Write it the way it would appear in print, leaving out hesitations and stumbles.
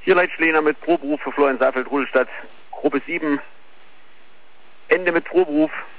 Hier Leitschläner mit Proberuf für Florian Saalfeld, Rudolstadt, Gruppe 7. Ende mit Proberuf.